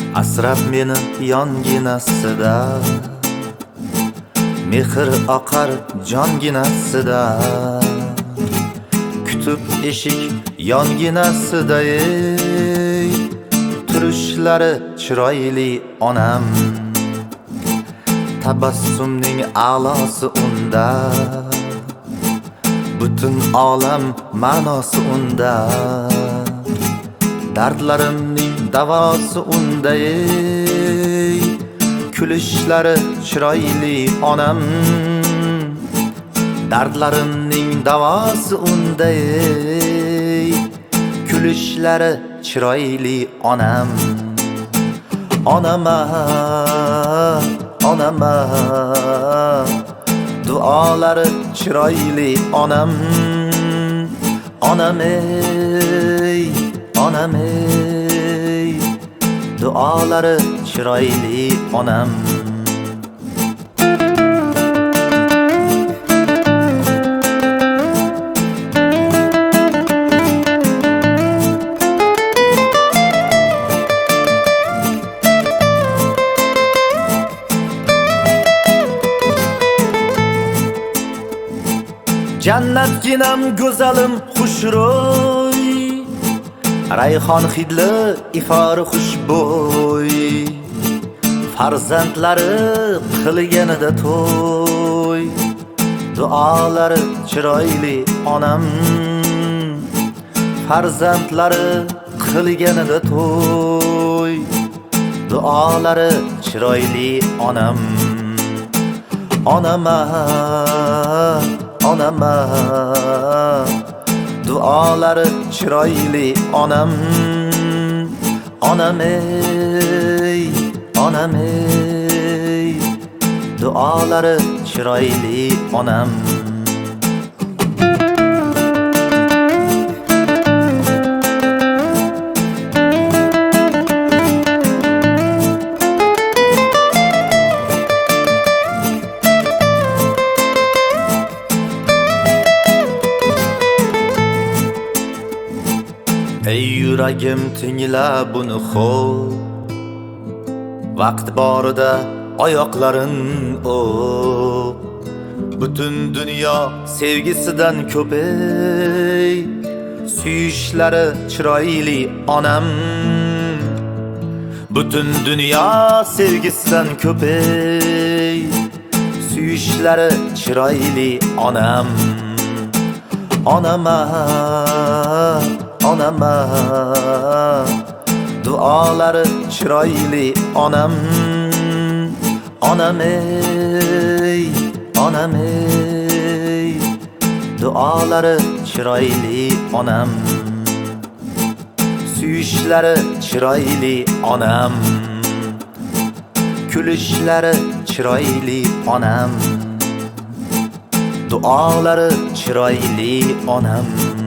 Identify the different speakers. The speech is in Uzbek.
Speaker 1: Asrab meni yonginasida, mehr oqar jonginasida, kutib eshik yonginasida, turishlari chiroyli onam, tabassumning a'losi unda, butun olam ma'nosi unda, dardlarimning davosi unda, kulishlari chiroyli onam, dardlarimning davosi unda, kulishlari chiroyli onam. Onama, onama, duolari chiroyli onam, onam ey, onam ey, duolari chiroyli onam. Jannatginam go'zalim xushro'y, rayhon hidli ifori xushbo'y, farzandlari qilganida to'y, duolari chiroyli onam, farzandlari qilganida to'y, duolari chiroyli onam. Onama, onama, duolari chiroyli onam, onam ey, onam ey, duolari chiroyli onam. Ey yuragim tingla buni xo'p, vaqt borida oyoqlarin o'p, butun dunyo sevgisidan ko'p ey, suyishlari chiroyli onam, butun dunyo sevgisidan ko'p ey, suyishlari chiroyli onam. Onama, onama, duolari chiroyli onam, onam ey, onam ey, duolari chiroyli onam, suyishlari chiroyli onam, kulishlari chiroyli onam, duolari chiroyli onam.